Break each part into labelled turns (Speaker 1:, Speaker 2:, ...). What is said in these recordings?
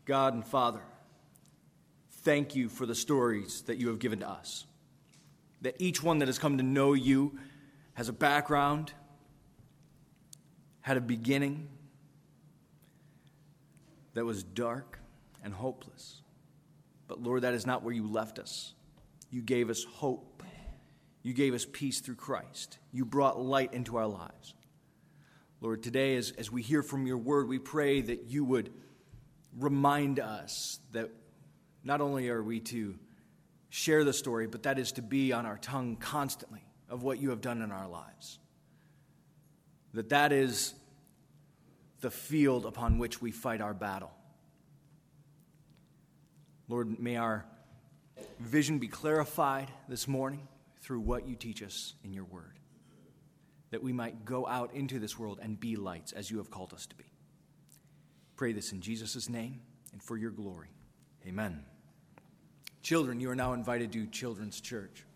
Speaker 1: God and Father, thank you for the stories that you have given to us. That each one that has come to know you has a background, had a beginning that was dark and hopeless. But Lord, that is not where you left us. You gave us hope. You gave us peace through Christ. You brought light into our lives. Lord, today as we hear from your word, we pray that you would remind us that not only are we to share the story, but that is to be on our tongue constantly of what you have done in our lives. That is the field upon which we fight our battle. Lord, may our vision be clarified this morning through what you teach us in your word, that we might go out into this world and be lights as you have called us to be. Pray this in Jesus' name and for your glory. Amen. Children, you are now invited to Children's Church.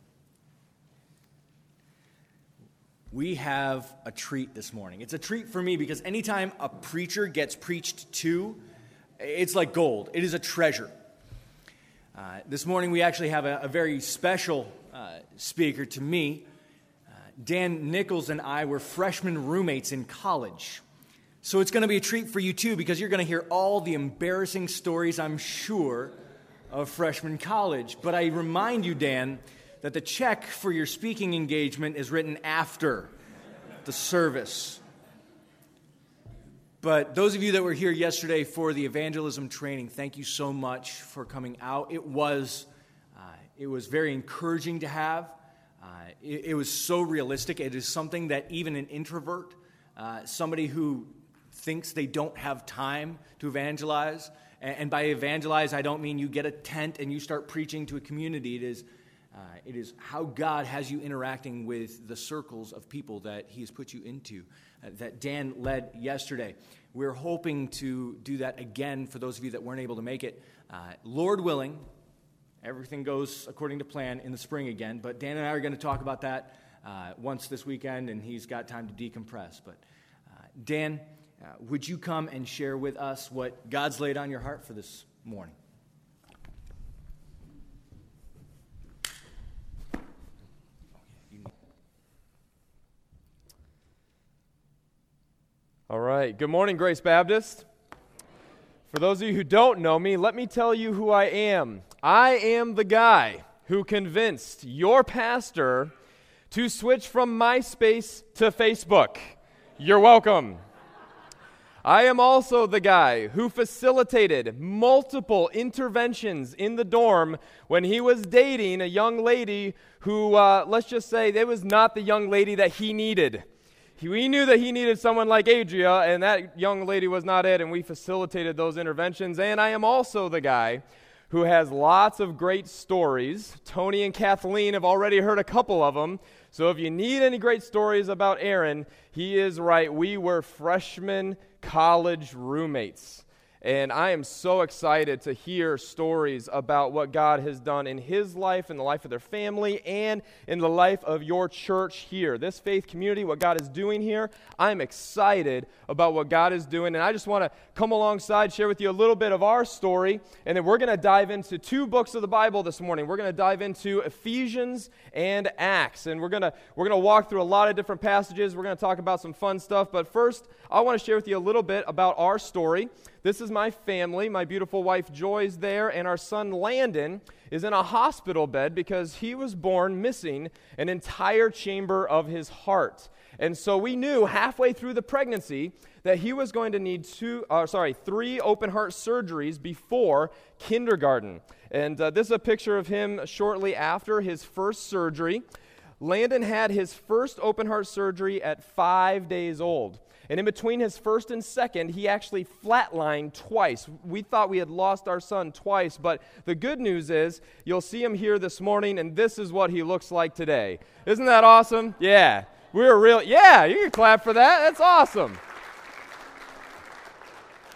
Speaker 1: We have a treat this morning. It's a treat for me because anytime a preacher gets preached to, it's like gold. It is a treasure. This morning we actually have a very special speaker to me. Dan Nichols and I were freshman roommates in college. So it's going to be a treat for you too, because you're going to hear all the embarrassing stories, I'm sure, of freshman college. But I remind you, Dan, that the check for your speaking engagement is written after the service. But those of you that were here yesterday for the evangelism training, thank you so much for coming out. It was very encouraging to have. It was so realistic. It is something that even an introvert, somebody who thinks they don't have time to evangelize, and by evangelize I don't mean you get a tent and you start preaching to a community. It is how God has you interacting with the circles of people that he has put you into, that Dan led yesterday. We're hoping to do that again for those of you that weren't able to make it. Lord willing, everything goes according to plan in the spring again, but Dan and I are going to talk about that once this weekend, and he's got time to decompress. But Dan, would you come and share with us what God's laid on your heart for this morning?
Speaker 2: All right. Good morning, Grace Baptist. For those of you who don't know me, let me tell you who I am. I am the guy who convinced your pastor to switch from MySpace to Facebook. You're welcome. I am also the guy who facilitated multiple interventions in the dorm when he was dating a young lady who, let's just say, it was not the young lady that he needed. We knew that he needed someone like Adria, and that young lady was not it, and we facilitated those interventions. And I am also the guy who has lots of great stories. Tony and Kathleen have already heard a couple of them. So if you need any great stories about Aaron, he is right. We were freshman college roommates. And I am so excited to hear stories about what God has done in his life, in the life of their family, and in the life of your church here. This faith community, what God is doing here, I'm excited about what God is doing. And I just want to come alongside, share with you a little bit of our story, and then we're going to dive into two books of the Bible this morning. We're going to dive into Ephesians and Acts, and we're going to walk through a lot of different passages. We're going to talk about some fun stuff, but first, I want to share with you a little bit about our story. This is my family. My beautiful wife Joy's there, and our son Landon is in a hospital bed because he was born missing an entire chamber of his heart. And so we knew halfway through the pregnancy that he was going to need 3 open heart surgeries before kindergarten. And this is a picture of him shortly after his first surgery. Landon had his first open heart surgery at 5 days old. And in between his first and second, he actually flatlined twice. We thought we had lost our son twice, but the good news is you'll see him here this morning, and this is what he looks like today. Isn't that awesome? Yeah. Yeah, you can clap for that. That's awesome.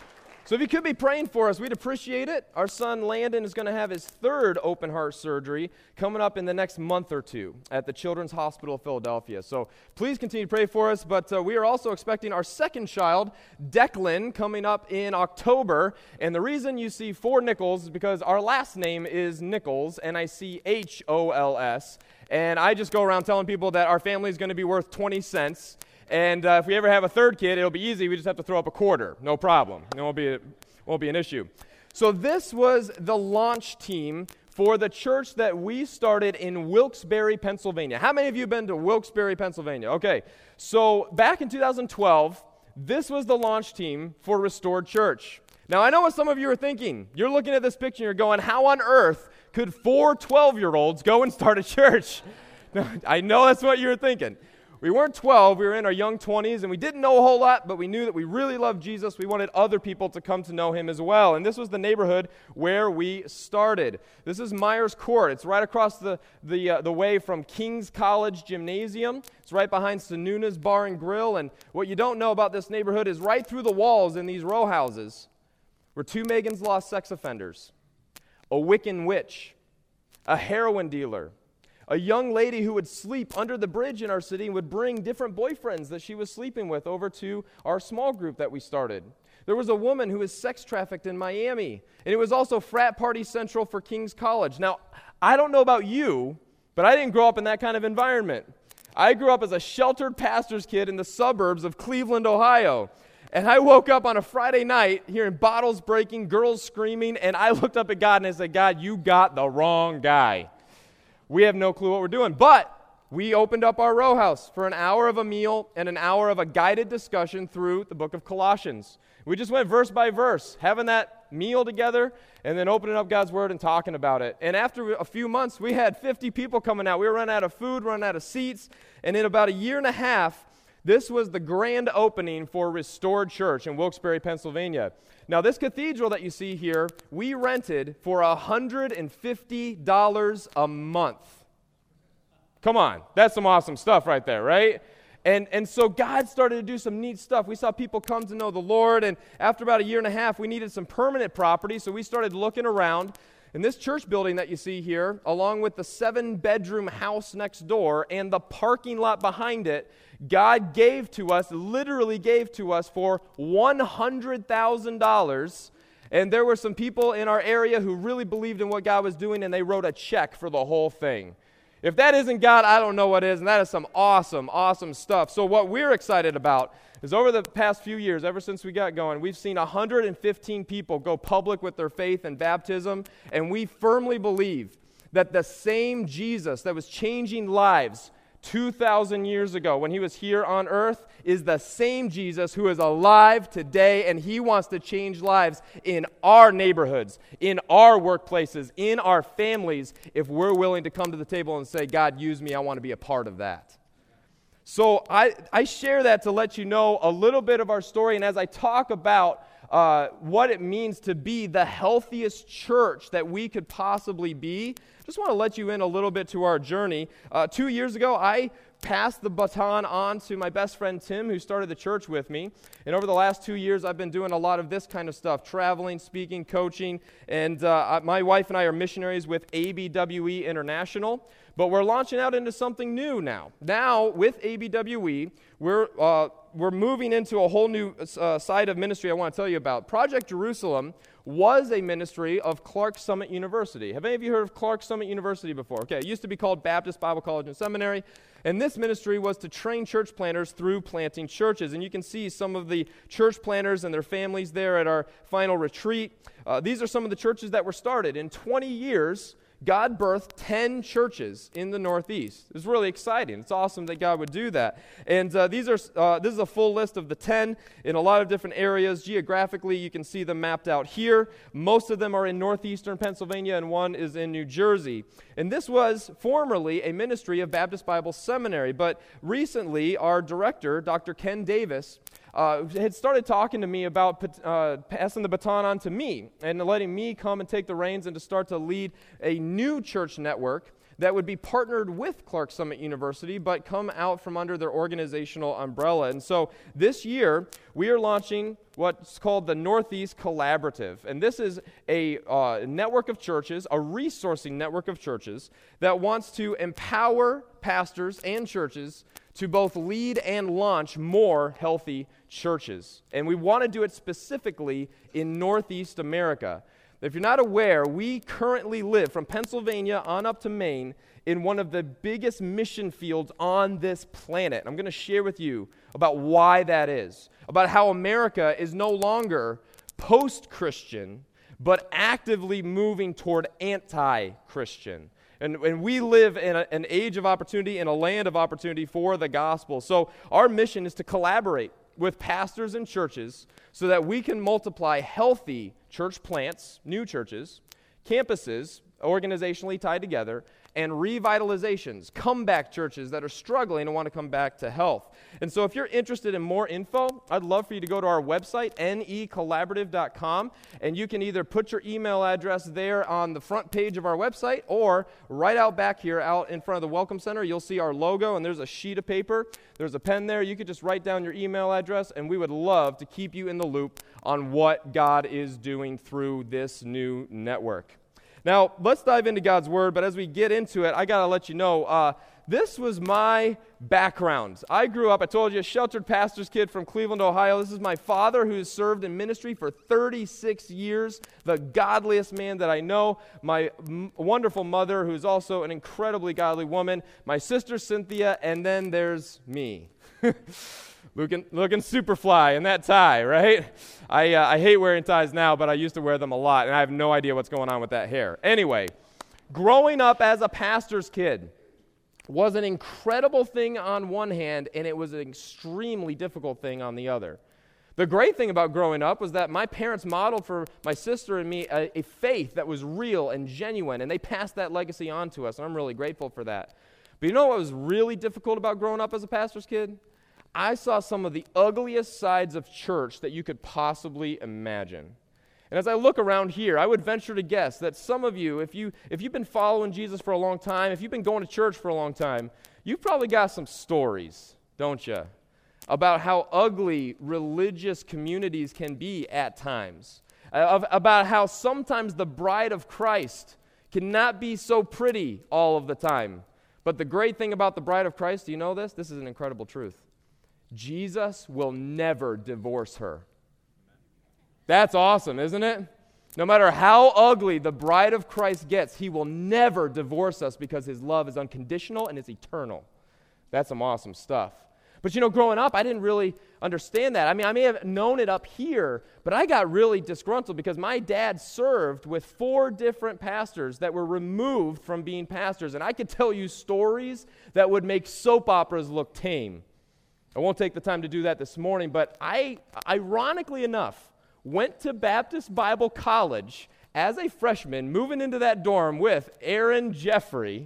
Speaker 2: So if you could be praying for us, we'd appreciate it. Our son Landon is going to have his third open heart surgery coming up in the next month or two at the Children's Hospital of Philadelphia. So please continue to pray for us. But we are also expecting our second child, Declan, coming up in October. And the reason you see 4 Nichols is because our last name is Nichols, Nichols. And I just go around telling people that our family is going to be worth 20 cents. And if we ever have a third kid, it'll be easy. We just have to throw up a quarter. No problem. It won't be an issue. So this was the launch team for the church that we started in Wilkes-Barre, Pennsylvania. How many of you have been to Wilkes-Barre, Pennsylvania? Okay. So back in 2012, this was the launch team for Restored Church. Now, I know what some of you are thinking. You're looking at this picture and you're going, how on earth could 4 12-year-olds go and start a church? I know that's what you're thinking. We weren't 12, we were in our young 20s, and we didn't know a whole lot, but we knew that we really loved Jesus. We wanted other people to come to know him as well. And this was the neighborhood where we started. This is Myers Court. It's right across the way from King's College Gymnasium. It's right behind Sununa's Bar and Grill. And what you don't know about this neighborhood is right through the walls in these row houses were 2 Megan's Law sex offenders, a Wiccan witch, a heroin dealer, a young lady who would sleep under the bridge in our city and would bring different boyfriends that she was sleeping with over to our small group that we started. There was a woman who was sex trafficked in Miami, and it was also frat party central for King's College. Now, I don't know about you, but I didn't grow up in that kind of environment. I grew up as a sheltered pastor's kid in the suburbs of Cleveland, Ohio. And I woke up on a Friday night hearing bottles breaking, girls screaming, and I looked up at God and I said, God, you got the wrong guy. We have no clue what we're doing. But we opened up our row house for an hour of a meal and an hour of a guided discussion through the book of Colossians. We just went verse by verse, having that meal together and then opening up God's word and talking about it. And after a few months, we had 50 people coming out. We were running out of food, running out of seats. And in about a year and a half, this was the grand opening for Restored Church in Wilkes-Barre, Pennsylvania. Now, this cathedral that you see here, we rented for $150 a month. Come on, that's some awesome stuff right there, right? And so God started to do some neat stuff. We saw people come to know the Lord, and after about a year and a half, we needed some permanent property, so we started looking around. And this church building that you see here, along with the 7-bedroom house next door and the parking lot behind it, God gave to us, literally gave to us for $100,000. And there were some people in our area who really believed in what God was doing, and they wrote a check for the whole thing. If that isn't God, I don't know what is, and that is some awesome, awesome stuff. So what we're excited about is over the past few years, ever since we got going, we've seen 115 people go public with their faith and baptism, and we firmly believe that the same Jesus that was changing lives 2,000 years ago when he was here on earth is the same Jesus who is alive today, and he wants to change lives in our neighborhoods, in our workplaces, in our families, if we're willing to come to the table and say, God, use me, I want to be a part of that. So I share that to let you know a little bit of our story, and as I talk about what it means to be the healthiest church that we could possibly be, just want to let you in a little bit to our journey. 2 years ago, I passed the baton on to my best friend Tim, who started the church with me. And over the last 2 years, I've been doing a lot of this kind of stuff, traveling, speaking, coaching. And my wife and I are missionaries with ABWE International. But we're launching out into something new now. Now, with ABWE, we're moving into a whole new side of ministry I want to tell you about. Project Jerusalem was a ministry of Clark Summit University. Have any of you heard of Clark Summit University before? Okay, it used to be called Baptist Bible College and Seminary, and this ministry was to train church planters through planting churches. And you can see some of the church planters and their families there at our final retreat. These are some of the churches that were started. In 20 years, God birthed 10 churches in the Northeast. It was really exciting. It's awesome that God would do that. And this is a full list of the 10 in a lot of different areas. Geographically, you can see them mapped out here. Most of them are in northeastern Pennsylvania, and one is in New Jersey. And this was formerly a ministry of Baptist Bible Seminary, but recently our director, Dr. Ken Davis, had started talking to me about passing the baton on to me and letting me come and take the reins and to start to lead a new church network that would be partnered with Clarks Summit University, but come out from under their organizational umbrella. And so this year, we are launching what's called the Northeast Collaborative. And this is a network of churches, a resourcing network of churches that wants to empower pastors and churches to both lead and launch more healthy churches. And we want to do it specifically in Northeast America. If you're not aware, we currently live from Pennsylvania on up to Maine in one of the biggest mission fields on this planet. I'm going to share with you about why that is, about how America is no longer post-Christian, but actively moving toward anti-Christian. And we live in an age of opportunity, in a land of opportunity for the gospel. So our mission is to collaborate with pastors and churches so that we can multiply healthy church plants, new churches, campuses, organizationally tied together, and revitalizations, comeback churches that are struggling and want to come back to health. And so if you're interested in more info, I'd love for you to go to our website, necollaborative.com, and you can either put your email address there on the front page of our website, or right out back here, out in front of the Welcome Center, you'll see our logo, and there's a sheet of paper. There's a pen there. You could just write down your email address, and we would love to keep you in the loop on what God is doing through this new network. Now, let's dive into God's Word, but as we get into it, I got to let you know, this was my background. I grew up, I told you, a sheltered pastor's kid from Cleveland, Ohio. This is my father who has served in ministry for 36 years, the godliest man that I know. My wonderful mother, who's also an incredibly godly woman. My sister, Cynthia, and then there's me. Looking super fly in that tie, right? I hate wearing ties now, but I used to wear them a lot, and I have no idea what's going on with that hair. Anyway, growing up as a pastor's kid was an incredible thing on one hand, and it was an extremely difficult thing on the other. The great thing about growing up was that my parents modeled for my sister and me a faith that was real and genuine, and they passed that legacy on to us, and I'm really grateful for that. But you know what was really difficult about growing up as a pastor's kid? I saw some of the ugliest sides of church that you could possibly imagine. And as I look around here, I would venture to guess that some of you, if you've been following Jesus for a long time, if you've been going to church for a long time, you've probably got some stories, don't you, about how ugly religious communities can be at times, about how sometimes the bride of Christ cannot be so pretty all of the time. But the great thing about the bride of Christ, do you know this? This is an incredible truth. Jesus will never divorce her. That's awesome, isn't it? No matter how ugly the bride of Christ gets, he will never divorce us because his love is unconditional and is eternal. That's some awesome stuff. But you know, growing up, I didn't really understand that. I mean, I may have known it up here, but I got really disgruntled because my dad served with 4 different pastors that were removed from being pastors. And I could tell you stories that would make soap operas look tame. I won't take the time to do that this morning, but I, ironically enough, went to Baptist Bible College as a freshman, moving into that dorm with Aaron Jeffrey,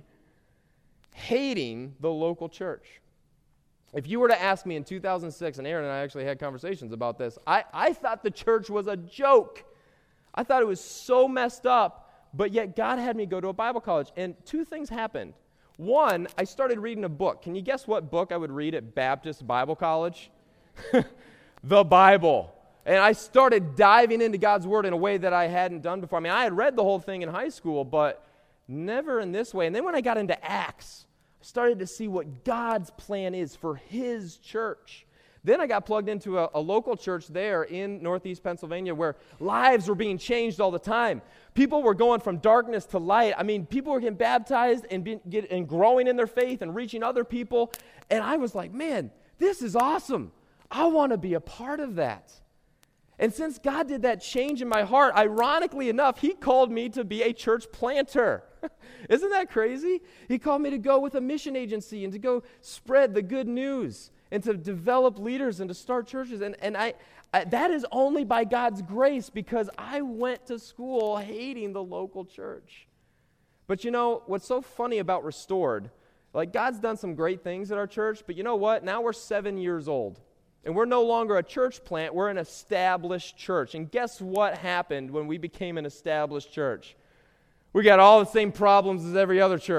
Speaker 2: hating the local church. If you were to ask me in 2006, and Aaron and I actually had conversations about this, I thought the church was a joke. I thought it was so messed up, but yet God had me go to a Bible college, and 2 things happened. One, I started reading a book. Can you guess what book I would read at Baptist Bible College? The Bible. And I started diving into God's Word in a way that I hadn't done before. I mean, I had read the whole thing in high school, but never in this way. And then when I got into Acts, I started to see what God's plan is for his church. Then I got plugged into a local church there in Northeast Pennsylvania where lives were being changed all the time. People were going from darkness to light. I mean, people were getting baptized and growing in their faith and reaching other people. And I was like, man, this is awesome. I want to be a part of that. And since God did that change in my heart, ironically enough, he called me to be a church planter. Isn't that crazy? He called me to go with a mission agency and to go spread the good news and to develop leaders and to start churches. And I that is only by God's grace because I went to school hating the local church. But you know, what's so funny about Restored, like God's done some great things at our church, but you know what? Now we're 7 years old. And we're no longer a church plant, we're an established church. And guess what happened when we became an established church? We got all the same problems as every other church.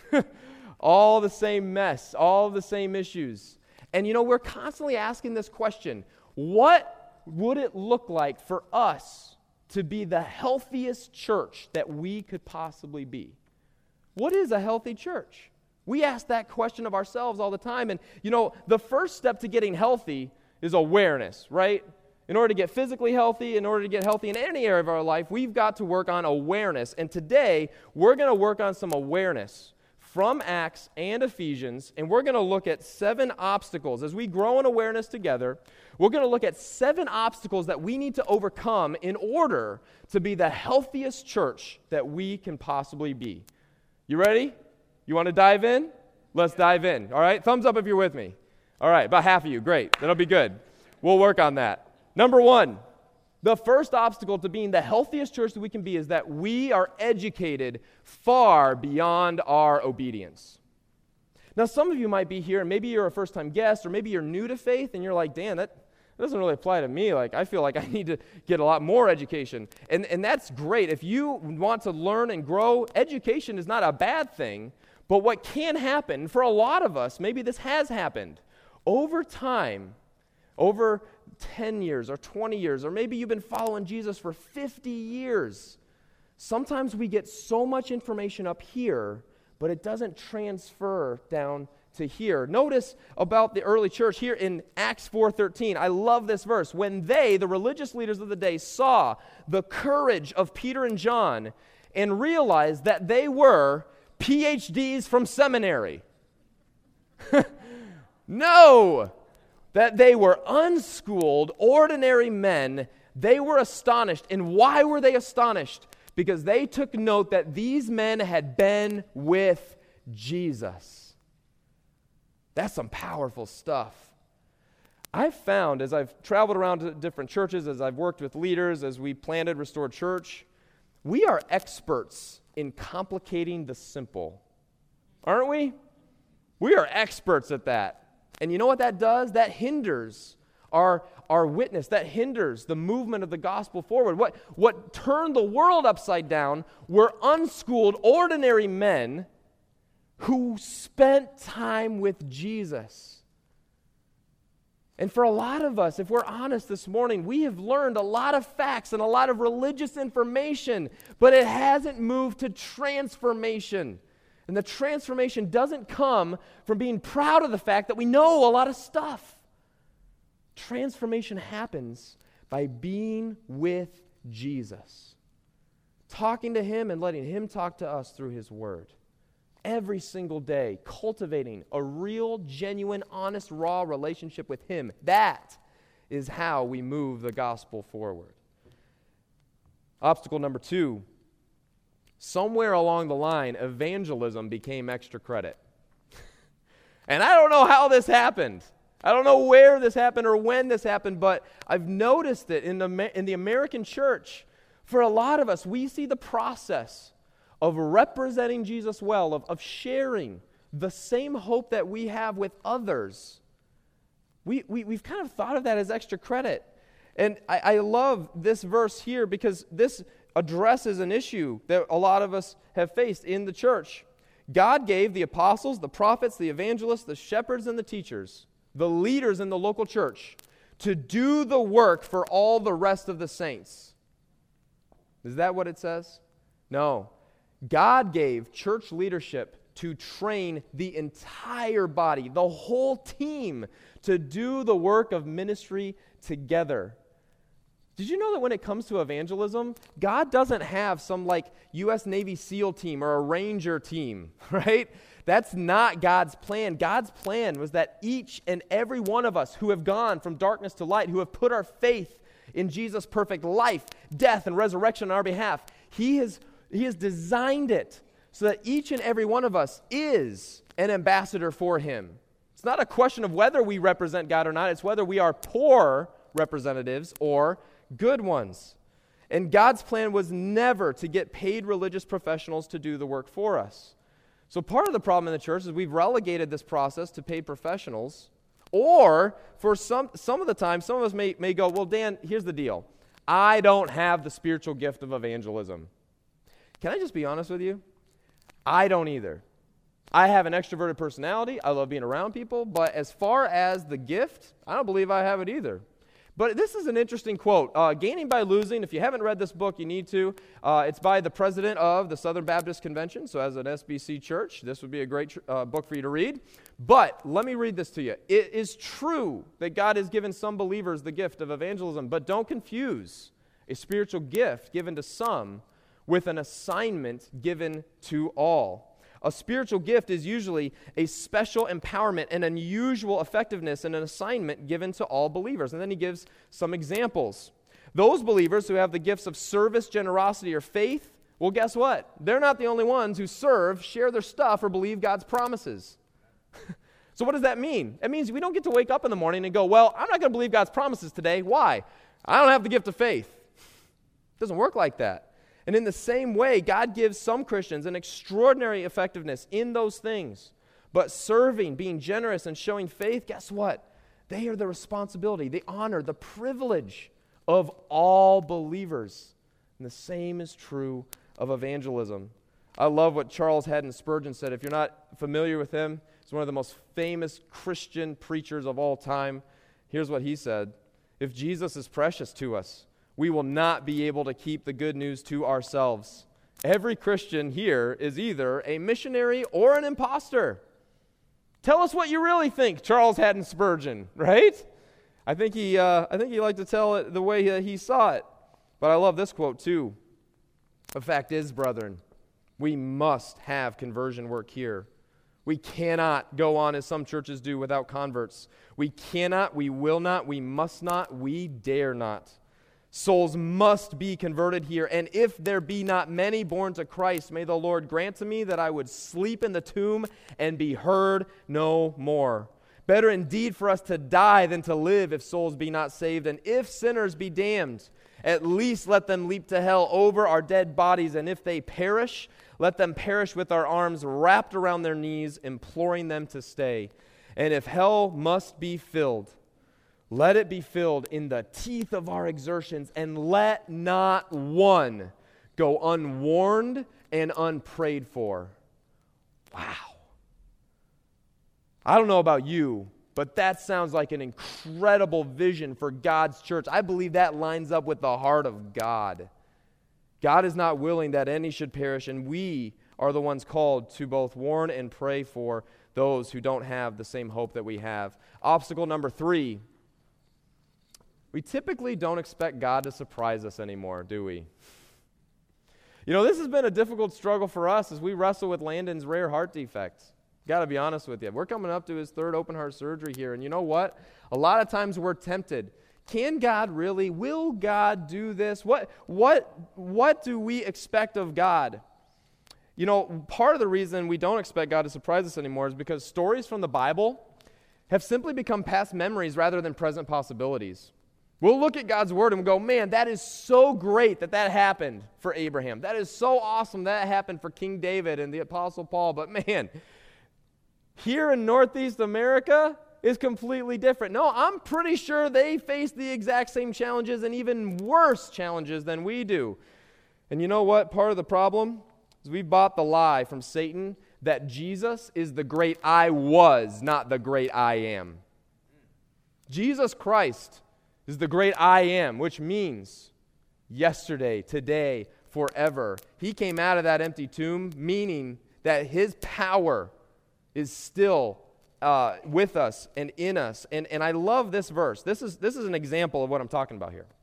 Speaker 2: All the same mess, all the same issues. And we're constantly asking this question: what would it look like for us to be the healthiest church that we could possibly be? What is a healthy church? We ask that question of ourselves all the time. And the first step to getting healthy is awareness, right? In order to get physically healthy, in order to get healthy in any area of our life, we've got to work on awareness. And today, we're going to work on some awareness from Acts and Ephesians, and we're going to look at 7 obstacles. As we grow in awareness together, we're going to look at 7 obstacles that we need to overcome in order to be the healthiest church that we can possibly be. You ready? You want to dive in? Let's dive in, all right? Thumbs up if you're with me. All right, about half of you. Great. That'll be good. We'll work on that. Number 1, the first obstacle to being the healthiest church that we can be is that we are educated far beyond our obedience. Now, some of you might be here, and maybe you're a first-time guest, or maybe you're new to faith, and you're like, Dan, that doesn't really apply to me. Like, I feel like I need to get a lot more education. And that's great. If you want to learn and grow, education is not a bad thing. But what can happen, for a lot of us, maybe this has happened, over time, over 10 years or 20 years, or maybe you've been following Jesus for 50 years. Sometimes we get so much information up here, but it doesn't transfer down to here. Notice about the early church here in Acts 4:13. I love this verse. When they, the religious leaders of the day, saw the courage of Peter and John and realized that they were PhDs from seminary. No! That they were unschooled, ordinary men, they were astonished. And why were they astonished? Because they took note that these men had been with Jesus. That's some powerful stuff. I've found, as I've traveled around to different churches, as I've worked with leaders, as we planted Restored Church, we are experts in complicating the simple. Aren't we? We are experts at that. And you know what that does? That hinders our witness. That hinders the movement of the gospel forward. What turned the world upside down were unschooled, ordinary men who spent time with Jesus. And for a lot of us, if we're honest this morning, we have learned a lot of facts and a lot of religious information, but it hasn't moved to transformation. And the transformation doesn't come from being proud of the fact that we know a lot of stuff. Transformation happens by being with Jesus, talking to Him and letting Him talk to us through His Word. Every single day, cultivating a real, genuine, honest, raw relationship with Him. That is how we move the gospel forward. Obstacle number 2. Somewhere along the line, evangelism became extra credit. And I don't know how this happened. I don't know where this happened or when this happened, but I've noticed it in the American church. For a lot of us, we see the process of representing Jesus well, of sharing the same hope that we have with others. We've kind of thought of that as extra credit. And I love this verse here because this addresses an issue that a lot of us have faced in the church. God gave the apostles, the prophets, the evangelists, the shepherds, and the teachers, the leaders in the local church, to do the work for all the rest of the saints. Is that what it says? No. God gave church leadership to train the entire body, the whole team, to do the work of ministry together. Did you know that when it comes to evangelism, God doesn't have some like U.S. Navy SEAL team or a Ranger team, right? That's not God's plan. God's plan was that each and every one of us who have gone from darkness to light, who have put our faith in Jesus' perfect life, death, and resurrection on our behalf, He has designed it so that each and every one of us is an ambassador for Him. It's not a question of whether we represent God or not. It's whether we are poor representatives or good ones. And God's plan was never to get paid religious professionals to do the work for us. So part of the problem in the church is we've relegated this process to paid professionals. Or for some of the time, some of us may go, well, Dan, here's the deal. I don't have the spiritual gift of evangelism. Can I just be honest with you? I don't either. I have an extroverted personality. I love being around people. But as far as the gift, I don't believe I have it either. But this is an interesting quote. Gaining by Losing, if you haven't read this book, you need to. It's by the president of the Southern Baptist Convention. So as an SBC church, this would be a great book for you to read. But let me read this to you. It is true that God has given some believers the gift of evangelism, but don't confuse a spiritual gift given to some with an assignment given to all. A spiritual gift is usually a special empowerment and unusual effectiveness and an assignment given to all believers. And then he gives some examples. Those believers who have the gifts of service, generosity, or faith, well, guess what? They're not the only ones who serve, share their stuff, or believe God's promises. So what does that mean? It means we don't get to wake up in the morning and go, well, I'm not going to believe God's promises today. Why? I don't have the gift of faith. It doesn't work like that. And in the same way, God gives some Christians an extraordinary effectiveness in those things. But serving, being generous, and showing faith, guess what? They are the responsibility, the honor, the privilege of all believers. And the same is true of evangelism. I love what Charles Haddon Spurgeon said. If you're not familiar with him, he's one of the most famous Christian preachers of all time. Here's what he said. If Jesus is precious to us, we will not be able to keep the good news to ourselves. Every Christian here is either a missionary or an imposter. Tell us what you really think, Charles Haddon Spurgeon, right? I think he liked to tell it the way he saw it. But I love this quote too. The fact is, brethren, we must have conversion work here. We cannot go on as some churches do without converts. We cannot, we will not, we must not, we dare not. Souls must be converted here, and if there be not many born to Christ, may the Lord grant to me that I would sleep in the tomb and be heard no more. Better indeed for us to die than to live if souls be not saved, and if sinners be damned, at least let them leap to hell over our dead bodies, and if they perish, let them perish with our arms wrapped around their knees, imploring them to stay. And if hell must be filled, let it be filled in the teeth of our exertions, and let not one go unwarned and unprayed for. Wow. I don't know about you, but that sounds like an incredible vision for God's church. I believe that lines up with the heart of God. God is not willing that any should perish, and we are the ones called to both warn and pray for those who don't have the same hope that we have. Obstacle number 3. We typically don't expect God to surprise us anymore, do we? You know, this has been a difficult struggle for us as we wrestle with Landon's rare heart defect. Got to be honest with you. We're coming up to his 3rd open heart surgery here, and you know what? A lot of times we're tempted. Can God really? Will God do this? What do we expect of God? You know, part of the reason we don't expect God to surprise us anymore is because stories from the Bible have simply become past memories rather than present possibilities. We'll look at God's word and go, man, that is so great that happened for Abraham. That is so awesome that happened for King David and the Apostle Paul. But man, here in Northeast America is completely different. No, I'm pretty sure they face the exact same challenges and even worse challenges than we do. And you know what? Part of the problem is we bought the lie from Satan that Jesus is the great I was, not the great I am. Jesus Christ is the great I am, which means yesterday, today, forever. He came out of that empty tomb, meaning that his power is still with us and in us. And I love this verse. This is an example of what I'm talking about here.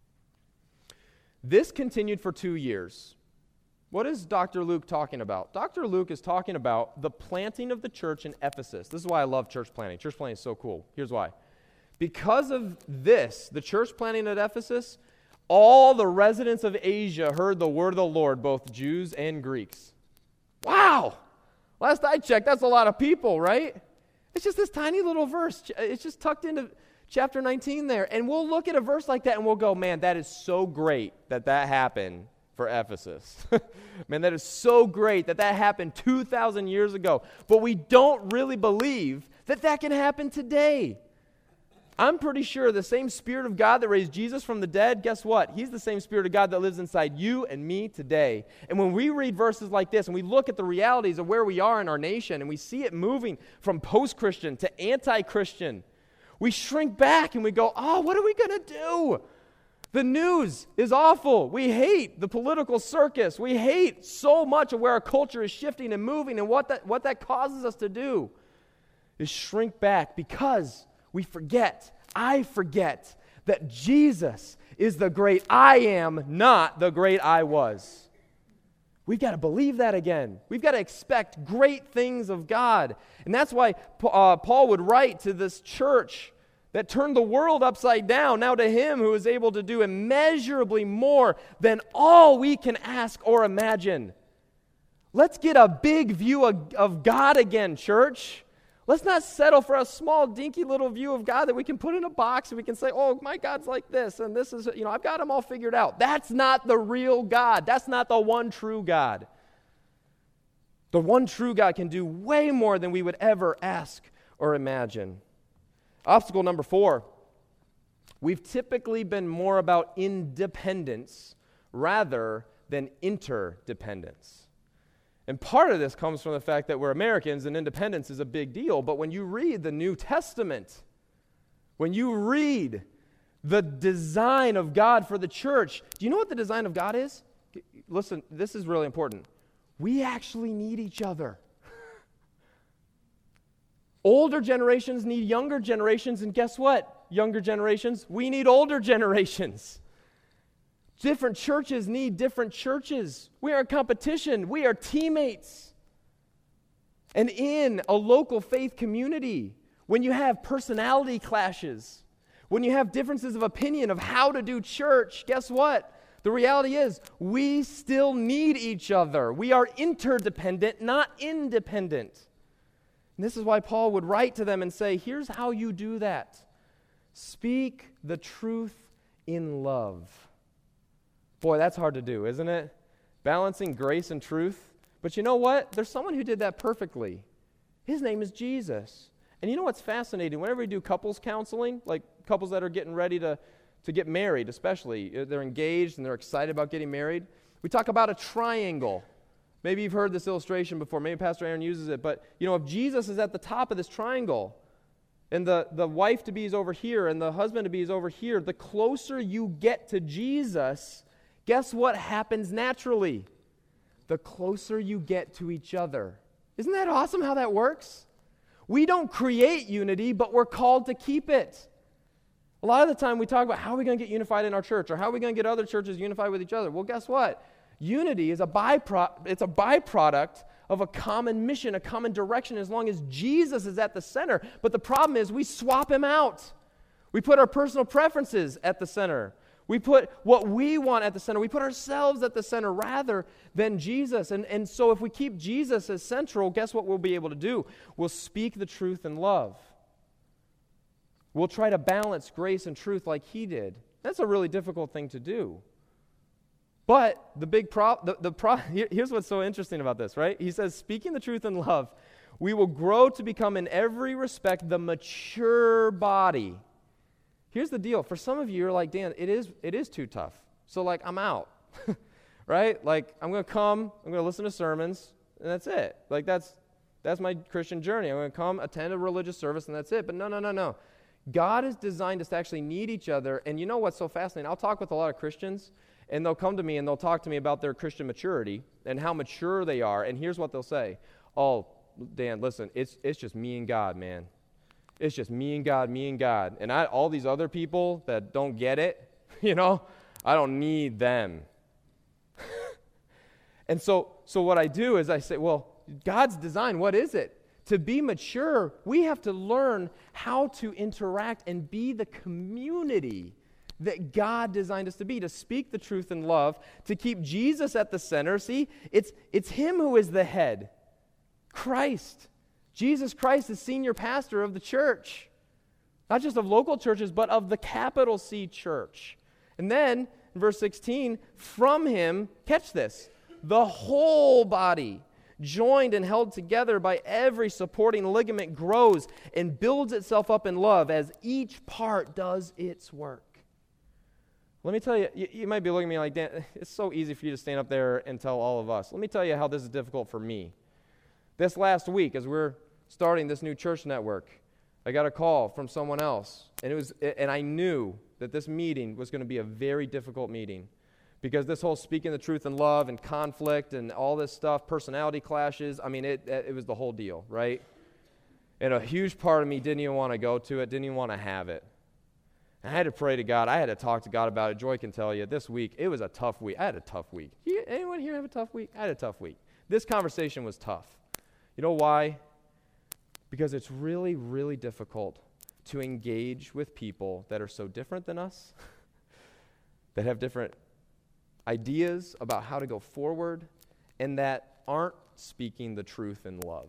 Speaker 2: This continued for 2 years. What is Dr. Luke talking about? Dr. Luke is talking about the planting of the church in Ephesus. This is why I love church planting. Church planting is so cool. Here's why. Because of this, the church planting at Ephesus, all the residents of Asia heard the word of the Lord, both Jews and Greeks. Wow! Last I checked, that's a lot of people, right? It's just this tiny little verse. It's just tucked into chapter 19 there. And we'll look at a verse like that and we'll go, man, that is so great that happened for Ephesus. Man, that is so great that happened 2,000 years ago. But we don't really believe that can happen today. I'm pretty sure the same Spirit of God that raised Jesus from the dead, guess what? He's the same Spirit of God that lives inside you and me today. And when we read verses like this and we look at the realities of where we are in our nation and we see it moving from post-Christian to anti-Christian, we shrink back and we go, oh, what are we going to do? The news is awful. We hate the political circus. We hate so much of where our culture is shifting and moving, and what that causes us to do is shrink back because I forget that Jesus is the great I am, not the great I was. We've got to believe that again. We've got to expect great things of God. And that's why Paul would write to this church that turned the world upside down, now to him who is able to do immeasurably more than all we can ask or imagine. Let's get a big view of God again, church. Let's not settle for a small, dinky little view of God that we can put in a box and we can say, oh, my God's like this, and this is, I've got him all figured out. That's not the real God. That's not the one true God. The one true God can do way more than we would ever ask or imagine. Obstacle number 4, we've typically been more about independence rather than interdependence. And part of this comes from the fact that we're Americans and independence is a big deal. But when you read the New Testament, when you read the design of God for the church, do you know what the design of God is? Listen, this is really important. We actually need each other. Older generations need younger generations, and guess what? Younger generations, we need older generations. Different churches need different churches. We are in competition. We are teammates. And in a local faith community, when you have personality clashes, when you have differences of opinion of how to do church, guess what? The reality is we still need each other. We are interdependent, not independent. And this is why Paul would write to them and say, here's how you do that. Speak the truth in love. Boy, that's hard to do, isn't it? Balancing grace and truth. But you know what? There's someone who did that perfectly. His name is Jesus. And you know what's fascinating? Whenever we do couples counseling, like couples that are getting ready to get married especially, they're engaged and they're excited about getting married, we talk about a triangle. Maybe you've heard this illustration before. Maybe Pastor Aaron uses it. But, if Jesus is at the top of this triangle and the wife-to-be is over here and the husband-to-be is over here, the closer you get to Jesus, guess what happens naturally? The closer you get to each other. Isn't that awesome how that works? We don't create unity, but we're called to keep it. A lot of the time we talk about how are we going to get unified in our church or how are we going to get other churches unified with each other. Well, guess what? Unity is a byproduct of a common mission, a common direction, as long as Jesus is at the center. But the problem is we swap him out. We put our personal preferences at the center. We put what we want at the center. We put ourselves at the center rather than Jesus. And so if we keep Jesus as central, guess what we'll be able to do? We'll speak the truth in love. We'll try to balance grace and truth like he did. That's a really difficult thing to do. But the big here's what's so interesting about this, right? He says, speaking the truth in love, we will grow to become in every respect the mature body. Here's the deal. For some of you, you're like, Dan, it is too tough. So I'm out, right? I'm going to come, I'm going to listen to sermons, and that's it. That's my Christian journey. I'm going to come, attend a religious service, and that's it. But no. God has designed us to actually need each other. And you know what's so fascinating? I'll talk with a lot of Christians, and they'll come to me and they'll talk to me about their Christian maturity and how mature they are. And here's what they'll say. Oh, Dan, listen, it's just me and God, man. It's just me and God. And all these other people that don't get it, I don't need them. And so what I do is I say, well, God's design, what is it? To be mature, we have to learn how to interact and be the community that God designed us to be, to speak the truth in love, to keep Jesus at the center. See, it's him who is the head. Christ. Jesus Christ is senior pastor of the church. Not just of local churches, but of the capital C church. And then, in verse 16, from him, catch this, the whole body, joined and held together by every supporting ligament, grows and builds itself up in love as each part does its work. Let me tell you, you might be looking at me like, Dan, it's so easy for you to stand up there and tell all of us. Let me tell you how this is difficult for me. This last week, as we're starting this new church network, I got a call from someone else, and I knew that this meeting was going to be a very difficult meeting because this whole speaking the truth in love and conflict and all this stuff, personality clashes, I mean, it was the whole deal, right? And a huge part of me didn't even want to go to it, didn't even want to have it. I had to pray to God. I had to talk to God about it. Joy can tell you, this week, it was a tough week. I had a tough week. Anyone here have a tough week? I had a tough week. This conversation was tough. You know why? Because it's really, really difficult to engage with people that are so different than us, that have different ideas about how to go forward, and that aren't speaking the truth in love.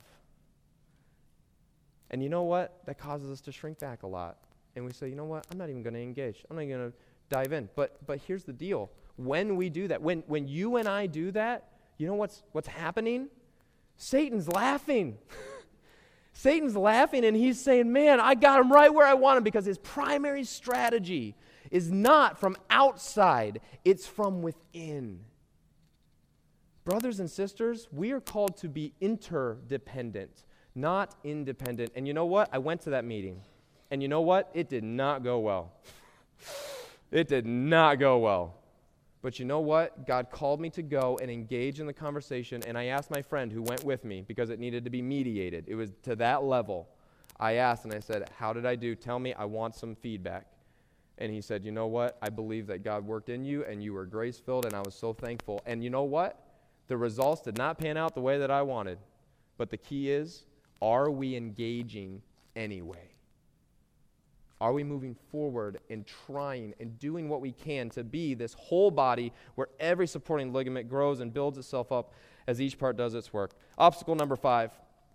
Speaker 2: And you know what? That causes us to shrink back a lot. And we say, you know what? I'm not even going to engage. I'm not going to dive in. But here's the deal. When we do that, when you and I do that, you know what's happening? Satan's laughing. Satan's laughing, and he's saying, man, I got him right where I want him, because his primary strategy is not from outside, it's from within. Brothers and sisters, we are called to be interdependent, not independent. And you know what? I went to that meeting. And you know what? It did not go well. It did not go well. But you know what? God called me to go and engage in the conversation, and I asked my friend who went with me, because it needed to be mediated. It was to that level. I asked and I said, how did I do? Tell me, I want some feedback. And he said, you know what? I believe that God worked in you, and you were grace-filled, and I was so thankful. And you know what? The results did not pan out the way that I wanted. But the key is, are we engaging anyway? Are we moving forward and trying and doing what we can to be this whole body where every supporting ligament grows and builds itself up as each part does its work? Obstacle number 5.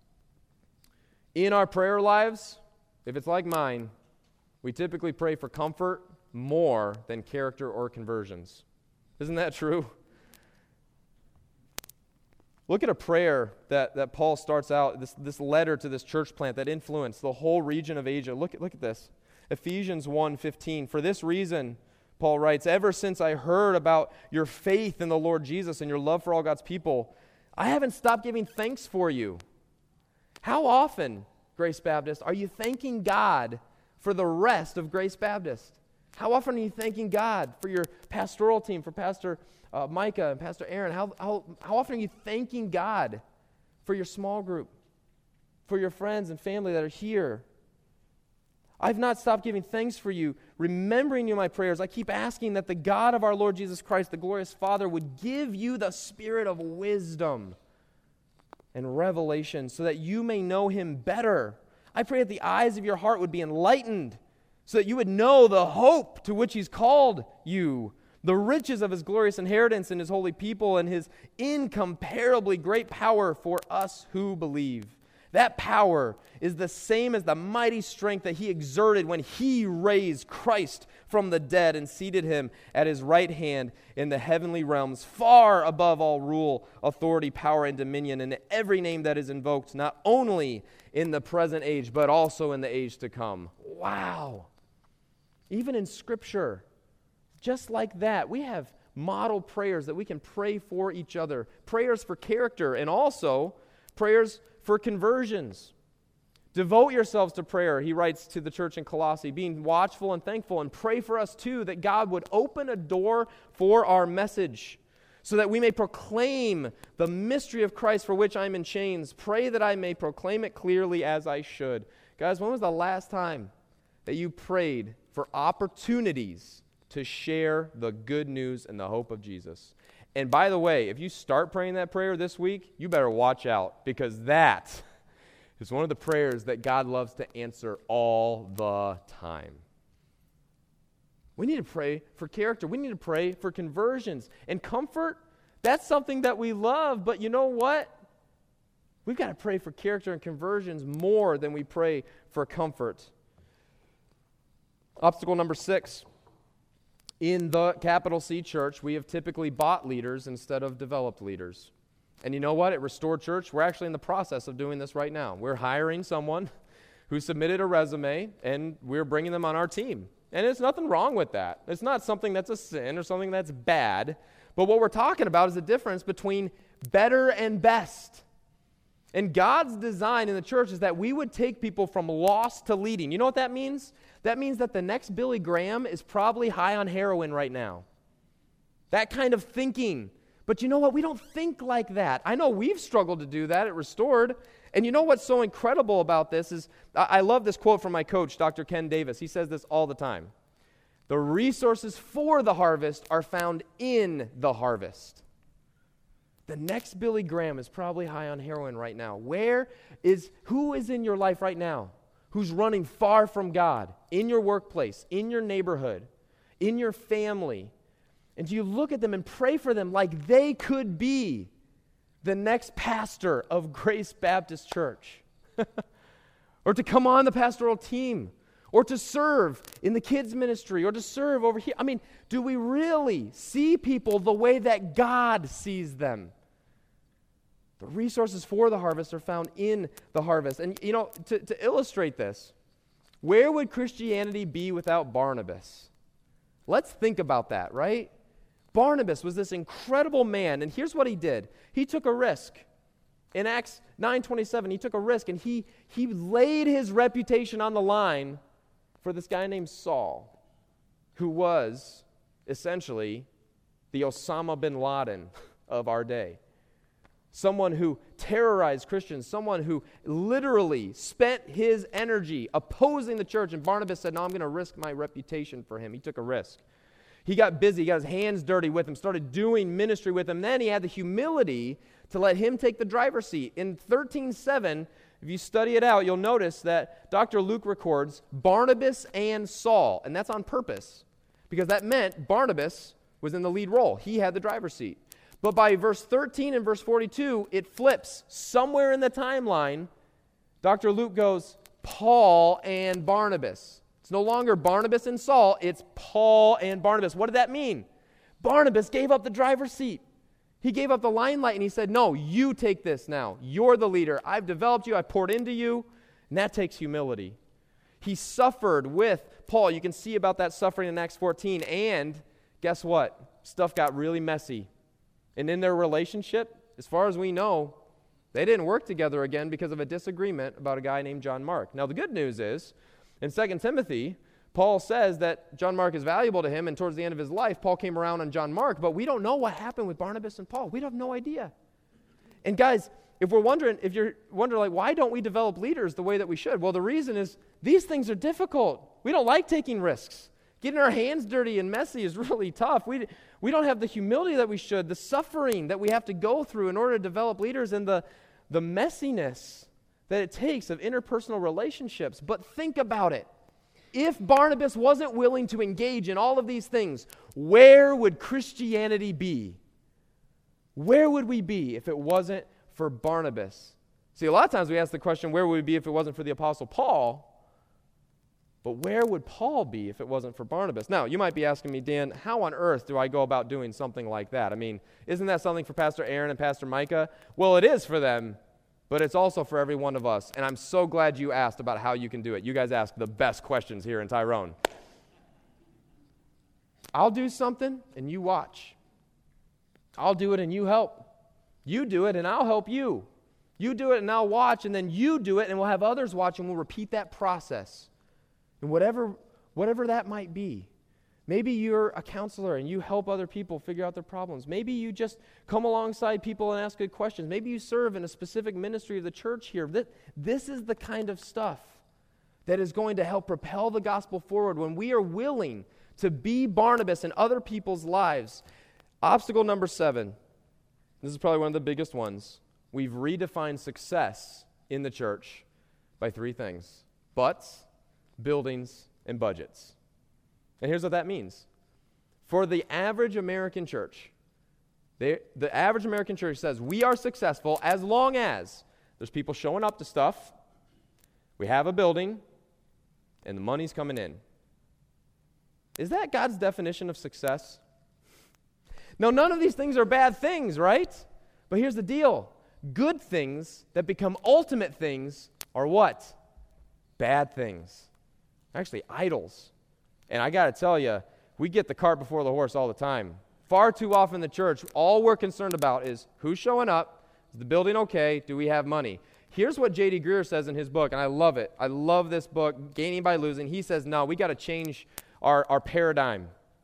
Speaker 2: In our prayer lives, if it's like mine, we typically pray for comfort more than character or conversions. Isn't that true? Look at a prayer that Paul starts out, this letter to this church plant that influenced the whole region of Asia. Look at this. Ephesians 1:15. For this reason, Paul writes, ever since I heard about your faith in the Lord Jesus and your love for all God's people, I haven't stopped giving thanks for you. How often, Grace Baptist, are you thanking God for the rest of Grace Baptist? How often are you thanking God for your pastoral team, for Pastor Micah and Pastor Aaron? How often are you thanking God for your small group, for your friends and family that are here? I've not stopped giving thanks for you, remembering you in my prayers. I keep asking that the God of our Lord Jesus Christ, the glorious Father, would give you the spirit of wisdom and revelation so that you may know him better. I pray that the eyes of your heart would be enlightened so that you would know the hope to which he's called you, the riches of his glorious inheritance in his holy people, and his incomparably great power for us who believe. That power is the same as the mighty strength that he exerted when he raised Christ from the dead and seated him at his right hand in the heavenly realms, far above all rule, authority, power, and dominion, and every name that is invoked, not only in the present age, but also in the age to come. Wow. Even in Scripture, just like that, we have model prayers that we can pray for each other, prayers for character, and also prayers for conversions. Devote yourselves to prayer, he writes to the church in Colossae, being watchful and thankful, and pray for us too that God would open a door for our message so that we may proclaim the mystery of Christ for which I'm in chains. Pray that I may proclaim it clearly as I should. Guys, when was the last time that you prayed for opportunities to share the good news and the hope of Jesus? And by the way, if you start praying that prayer this week, you better watch out, because that is one of the prayers that God loves to answer all the time. We need to pray for character. We need to pray for conversions. And comfort, that's something that we love, but you know what? We've got to pray for character and conversions more than we pray for comfort. Obstacle number 6. In the capital C church, we have typically bought leaders instead of developed leaders. And you know what? At Restored Church, we're actually in the process of doing this right now. We're hiring someone who submitted a resume, and we're bringing them on our team. And there's nothing wrong with that. It's not something that's a sin or something that's bad. But what we're talking about is the difference between better and best. And God's design in the church is that we would take people from lost to leading. You know what that means? That means that the next Billy Graham is probably high on heroin right now. That kind of thinking. But you know what? We don't think like that. I know we've struggled to do that at Restored. And you know what's so incredible about this is, I love this quote from my coach, Dr. Ken Davis. He says this all the time. The resources for the harvest are found in the harvest. The next Billy Graham is probably high on heroin right now. Who is in your life right now? Who's running far from God? In your workplace, in your neighborhood, in your family. And do you look at them and pray for them like they could be the next pastor of Grace Baptist Church? Or to come on the pastoral team? Or to serve in the kids ministry? Or to serve over here? I mean, do we really see people the way that God sees them? The resources for the harvest are found in the harvest. And, you know, to illustrate this, where would Christianity be without Barnabas? Let's think about that, right? Barnabas was this incredible man, and here's what he did. He took a risk. In Acts 9:27, he took a risk, and he laid his reputation on the line for this guy named Saul, who was essentially the Osama bin Laden of our day. Someone who terrorized Christians, someone who literally spent his energy opposing the church, and Barnabas said, no, I'm going to risk my reputation for him. He took a risk. He got busy, he got his hands dirty with him, started doing ministry with him. Then he had the humility to let him take the driver's seat. In 13:7, if you study it out, you'll notice that Dr. Luke records Barnabas and Saul, and that's on purpose, because that meant Barnabas was in the lead role. He had the driver's seat. But by verse 13 and verse 42, it flips. Somewhere in the timeline, Dr. Luke goes, Paul and Barnabas. It's no longer Barnabas and Saul, it's Paul and Barnabas. What did that mean? Barnabas gave up the driver's seat. He gave up the limelight and he said, no, you take this now. You're the leader. I've developed you. I poured into you. And that takes humility. He suffered with Paul. You can see about that suffering in Acts 14. And guess what? Stuff got really messy. And in their relationship, as far as we know, they didn't work together again because of a disagreement about a guy named John Mark. Now, the good news is, in 2 Timothy, Paul says that John Mark is valuable to him, and towards the end of his life, Paul came around on John Mark, but we don't know what happened with Barnabas and Paul. We have no idea. And guys, if you're wondering, like, why don't we develop leaders the way that we should? Well, the reason is these things are difficult. We don't like taking risks. Getting our hands dirty and messy is really tough. We don't have the humility that we should, the suffering that we have to go through in order to develop leaders, and the messiness that it takes of interpersonal relationships. But think about it. If Barnabas wasn't willing to engage in all of these things, where would Christianity be? Where would we be if it wasn't for Barnabas? See, a lot of times we ask the question, where would we be if it wasn't for the Apostle Paul? But where would Paul be if it wasn't for Barnabas? Now, you might be asking me, Dan, how on earth do I go about doing something like that? I mean, isn't that something for Pastor Aaron and Pastor Micah? Well, it is for them, but it's also for every one of us. And I'm so glad you asked about how you can do it. You guys ask the best questions here in Tyrone. I'll do something, and you watch. I'll do it, and you help. You do it, and I'll help you. You do it, and I'll watch, and then you do it, and we'll have others watch, and we'll repeat that process. And whatever that might be. Maybe you're a counselor and you help other people figure out their problems. Maybe you just come alongside people and ask good questions. Maybe you serve in a specific ministry of the church here. This is the kind of stuff that is going to help propel the gospel forward when we are willing to be Barnabas in other people's lives. Obstacle number 7. This is probably one of the biggest ones. We've redefined success in the church by 3 things: buts, buildings, and budgets. And here's what that means. For the average American church, the average American church says we are successful as long as there's people showing up to stuff, we have a building, and the money's coming in. Is that God's definition of success? No, none of these things are bad things, right? But here's the deal. Good things that become ultimate things are what? Bad things. Actually, idols. And I got to tell you, we get the cart before the horse all the time. Far too often in the church, all we're concerned about is who's showing up, is the building okay, do we have money? Here's what J.D. Greear says in his book, and I love it. I love this book, Gaining by Losing. He says, no, we got to change our paradigm.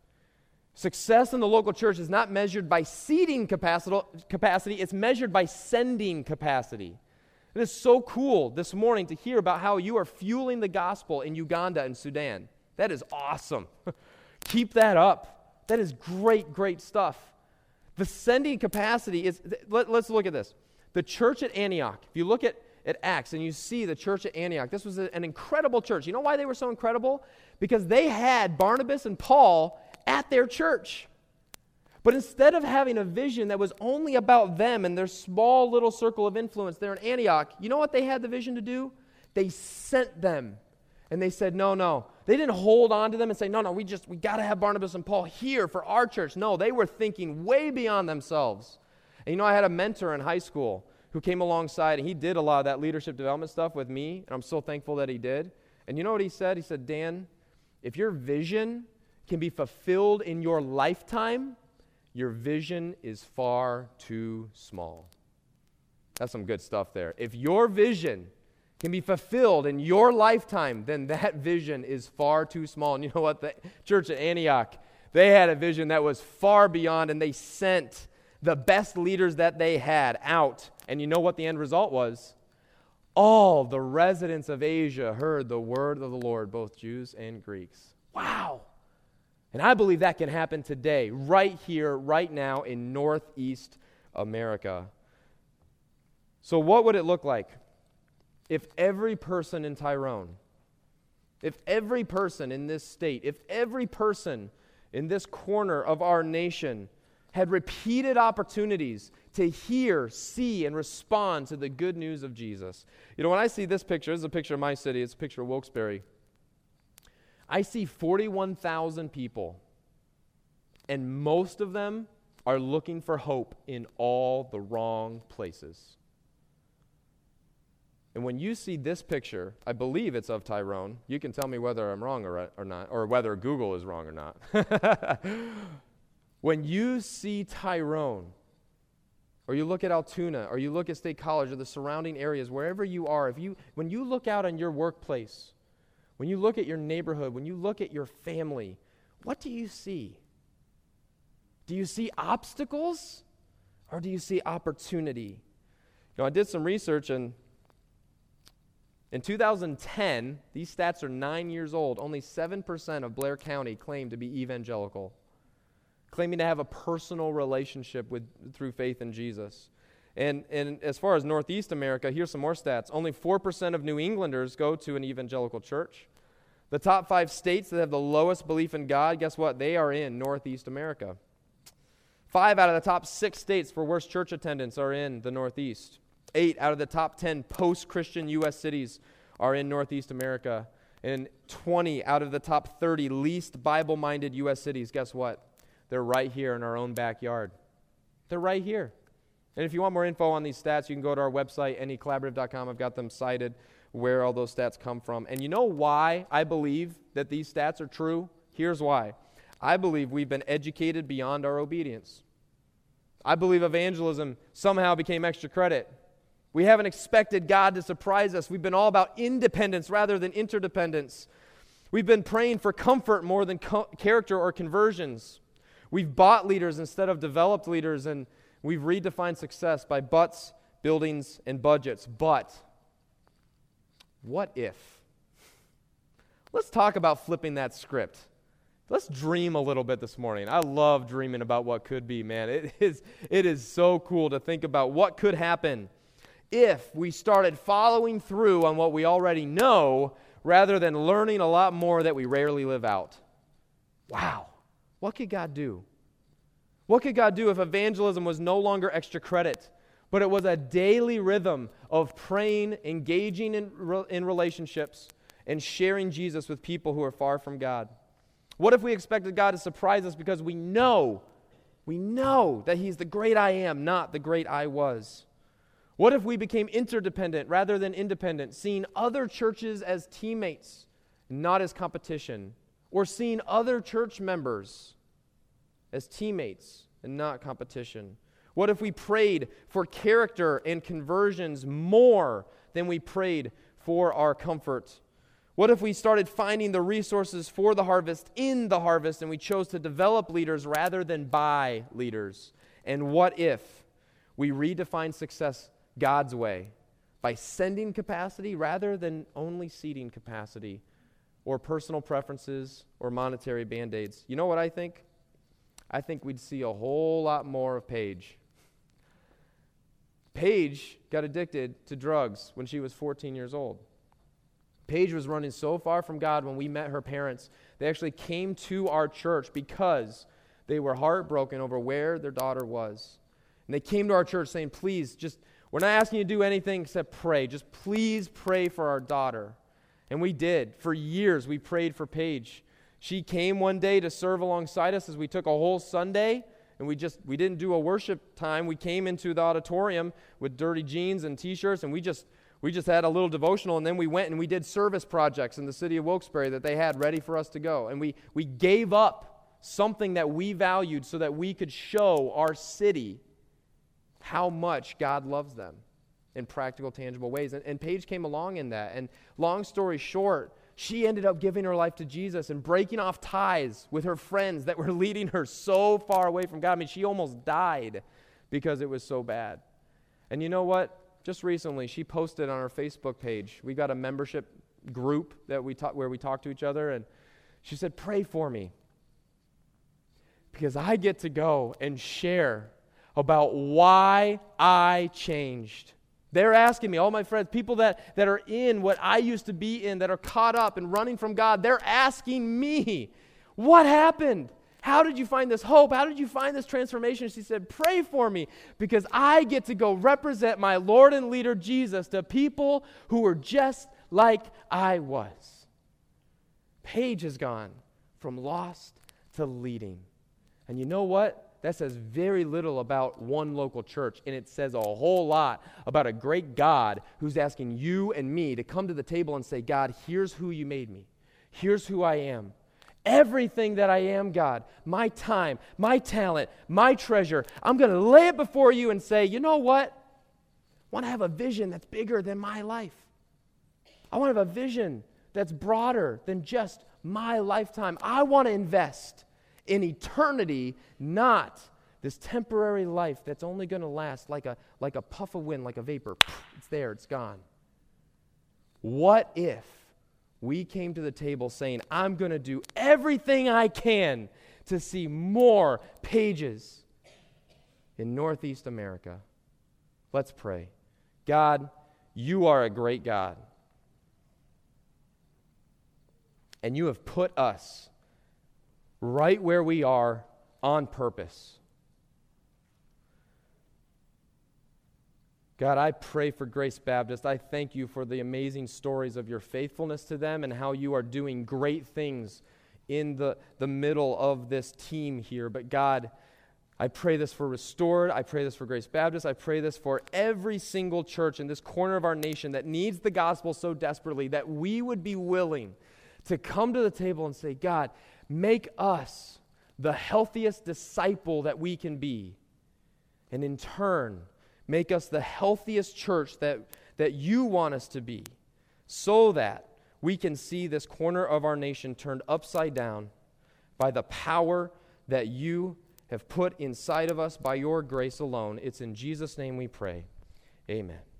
Speaker 2: Success in the local church is not measured by seating capacity, it's measured by sending capacity. It is so cool this morning to hear about how you are fueling the gospel in Uganda and Sudan. That is awesome. Keep that up. That is great, great stuff. The sending capacity is, let's look at this. The church at Antioch, if you look at Acts and you see the church at Antioch, this was an incredible church. You know why they were so incredible? Because they had Barnabas and Paul at their church. But instead of having a vision that was only about them and their small little circle of influence there in Antioch, you know what they had the vision to do? They sent them. And they said, no. They didn't hold on to them and say, no, we got to have Barnabas and Paul here for our church. No, they were thinking way beyond themselves. And you know, I had a mentor in high school who came alongside, and he did a lot of that leadership development stuff with me, and I'm so thankful that he did. And you know what he said? He said, Dan, if your vision can be fulfilled in your lifetime, your vision is far too small. That's some good stuff there. If your vision can be fulfilled in your lifetime, then that vision is far too small. And you know what? The church at Antioch, they had a vision that was far beyond, and they sent the best leaders that they had out. And you know what the end result was? All the residents of Asia heard the word of the Lord, both Jews and Greeks. Wow. And I believe that can happen today, right here, right now in Northeast America. So what would it look like if every person in Tyrone, if every person in this state, if every person in this corner of our nation had repeated opportunities to hear, see, and respond to the good news of Jesus? You know, when I see this picture, this is a picture of my city, it's a picture of Wilkes-Barre. I see 41,000 people, and most of them are looking for hope in all the wrong places. And when you see this picture, I believe it's of Tyrone. You can tell me whether I'm wrong or not, or whether Google is wrong or not. When you see Tyrone, or you look at Altoona, or you look at State College, or the surrounding areas, wherever you are, when you look out on your workplace, when you look at your neighborhood, when you look at your family, what do you see? Do you see obstacles, or do you see opportunity? You know, I did some research, and in 2010, these stats are 9 years old, only 7% of Blair County claimed to be evangelical, claiming to have a personal relationship through faith in Jesus. And as far as Northeast America, here's some more stats. Only 4% of New Englanders go to an evangelical church. The top 5 states that have the lowest belief in God, guess what? They are in Northeast America. 5 out of the top 6 states for worst church attendance are in the Northeast. 8 out of the top 10 post-Christian U.S. cities are in Northeast America. And 20 out of the top 30 least Bible-minded U.S. cities, guess what? They're right here in our own backyard. They're right here. And if you want more info on these stats, you can go to our website, necollaborative.com. I've got them cited where all those stats come from. And you know why I believe that these stats are true? Here's why. I believe we've been educated beyond our obedience. I believe evangelism somehow became extra credit. We haven't expected God to surprise us. We've been all about independence rather than interdependence. We've been praying for comfort more than character or conversions. We've bought leaders instead of developed leaders, and we've redefined success by butts, buildings, and budgets. But what if? Let's talk about flipping that script. Let's dream a little bit this morning. I love dreaming about what could be, man. It is so cool to think about what could happen if we started following through on what we already know rather than learning a lot more that we rarely live out. Wow. What could God do? What could God do if evangelism was no longer extra credit, but it was a daily rhythm of praying, engaging in relationships, and sharing Jesus with people who are far from God? What if we expected God to surprise us because we know We know that he's the great I am, not the great I was. What if we became interdependent rather than independent, seeing other churches as teammates, not as competition, or seeing other church members as teammates and not competition? What if we prayed for character and conversions more than we prayed for our comfort? What if we started finding the resources for the harvest in the harvest and we chose to develop leaders rather than buy leaders? And what if we redefine success God's way by sending capacity rather than only seeding capacity or personal preferences or monetary band-aids? You know what I think? I think we'd see a whole lot more of Paige. Paige got addicted to drugs when she was 14 years old. Paige was running so far from God when we met her parents. They actually came to our church because they were heartbroken over where their daughter was. And they came to our church saying, please, we're not asking you to do anything except pray. Just please pray for our daughter. And we did. For years, we prayed for Paige. She came one day to serve alongside us as we took a whole Sunday, and we didn't do a worship time. We came into the auditorium with dirty jeans and T-shirts, and we just had a little devotional, and then we went and we did service projects in the city of Wilkes-Barre that they had ready for us to go. And we gave up something that we valued so that we could show our city how much God loves them in practical, tangible ways. And Paige came along in that. And long story short, she ended up giving her life to Jesus and breaking off ties with her friends that were leading her so far away from God. I mean, she almost died because it was so bad. And you know what? Just recently, she posted on her Facebook page. We got a membership group that where we talk to each other, and she said, pray for me because I get to go and share about why I changed. They're asking me, all my friends, people that are in what I used to be in, that are caught up and running from God, they're asking me, what happened? How did you find this hope? How did you find this transformation? She said, pray for me because I get to go represent my Lord and leader Jesus to people who were just like I was. Paige has gone from lost to leading. And you know what? That says very little about one local church, and it says a whole lot about a great God who's asking you and me to come to the table and say, God, here's who you made me. Here's who I am. Everything that I am, God, my time, my talent, my treasure, I'm going to lay it before you and say, you know what? I want to have a vision that's bigger than my life. I want to have a vision that's broader than just my lifetime. I want to invest in eternity, not this temporary life that's only going to last like a puff of wind, like a vapor. It's there, it's gone. What if we came to the table saying, I'm going to do everything I can to see more Paiges in Northeast America? Let's pray. God, you are a great God. And you have put us right where we are on purpose. God, I pray for Grace Baptist. I thank you for the amazing stories of your faithfulness to them and how you are doing great things in the middle of this team here. But God, I pray this for Restored. I pray this for Grace Baptist. I pray this for every single church in this corner of our nation that needs the gospel so desperately that we would be willing to come to the table and say, God, make us the healthiest disciple that we can be. And in turn, make us the healthiest church that you want us to be, so that we can see this corner of our nation turned upside down by the power that you have put inside of us by your grace alone. It's in Jesus' name we pray. Amen.